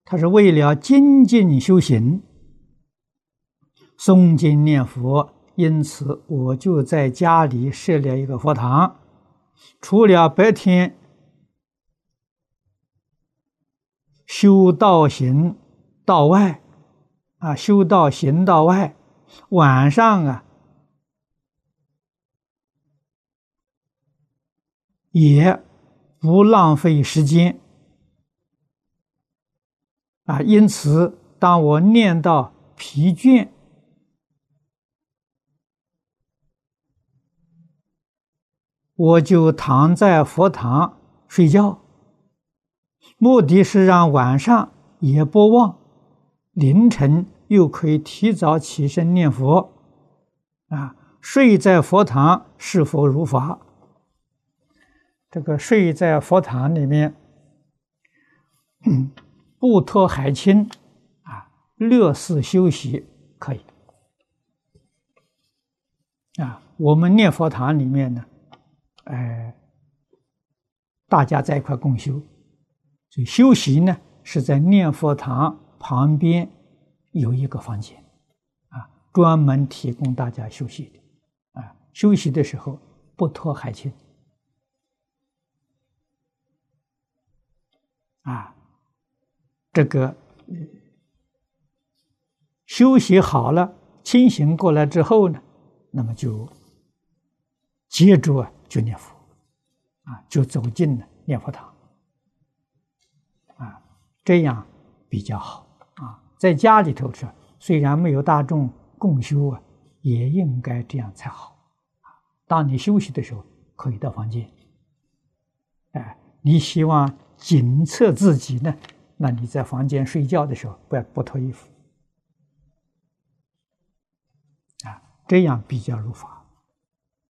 他是为了精进修行，诵经念佛，因此我就在家里设了一个佛堂，除了白天修道行道外修道行道外，晚上也不浪费时间因此当我念到疲倦，我就躺在佛堂睡觉，目的是让晚上也不忘，凌晨又可以提早起身念佛睡在佛堂是否如法？这个睡在佛堂里面不脱海清乐事休息可以我们念佛堂里面呢大家在一块共修，所以休息呢是在念佛堂旁边有一个房间专门提供大家休息的休息的时候不脱海清这个休息好了，清醒过来之后呢，那么就接着就念佛就走进了念佛堂这样比较好在家里头虽然没有大众共修也应该这样才好当你休息的时候可以到房间你希望检测自己呢，那你在房间睡觉的时候不脱衣服这样比较如法